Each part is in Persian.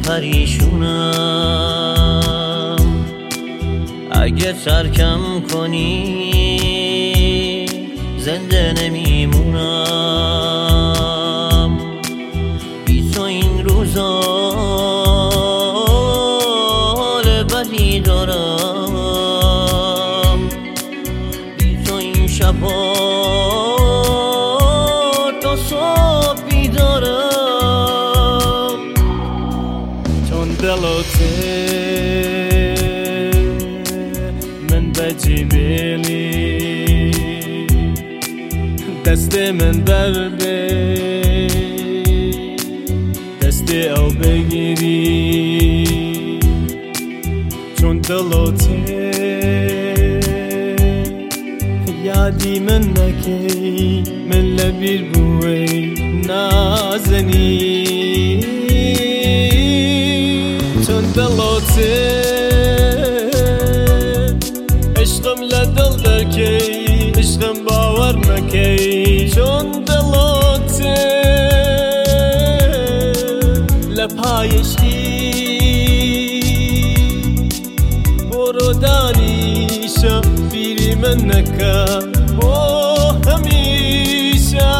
پریشونم. اگه ترکم کنی زنده نمیمونم. بی تو این روزا حال بدی دارم، بی تو این شبا تا صبح بیدارم. چون دلوته من بجی بیلی دست من برده، دست او بگیری. چون دلوته یادی من نکی، من لبیر بوی نازنی. چون دلوته عشقم لدل درکی، عشقم باور مکی. چون دلوته لپای عشقی برو دانیشا بیری من نکا بو همیشه.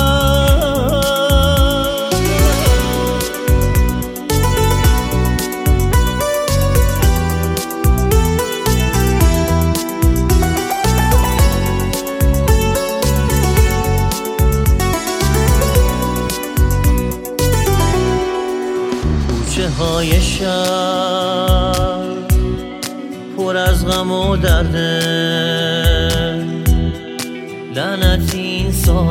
کوچه های شهر پر از غم و درده، لعنتی این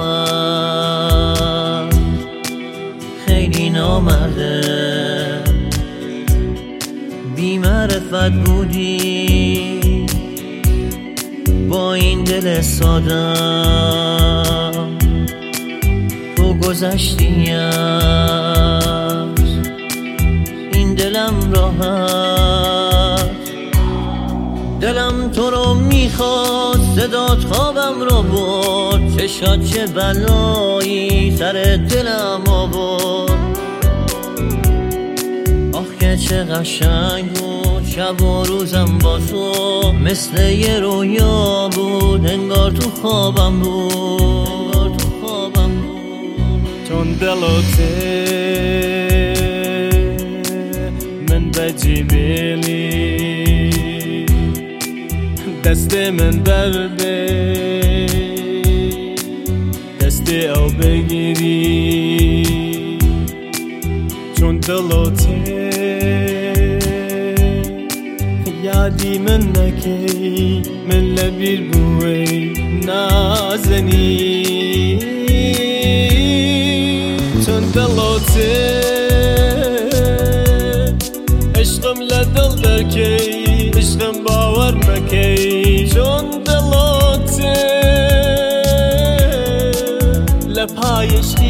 ساعت خیلی نامرده. بی معرفت بودی با این دل سادم، تو گذشتی از این دلم راحت. دلم تو رو میخواد، صدات خوابم رو برد، چشات چه بلایی سر دلم آورد. آخ که چه قشنگ بود شب و روزم با تو، مثل یه رویا بود انگار تو خوابم بود. چون دلوته من بجی بیلی دست من برده، دست او بگیری. چون دلوته یادی من نکی، من لبیر بوی نازنی. چون دلوته عشقم لدل درکی، عشقم باور مکی. چون دلوته لپای عشقی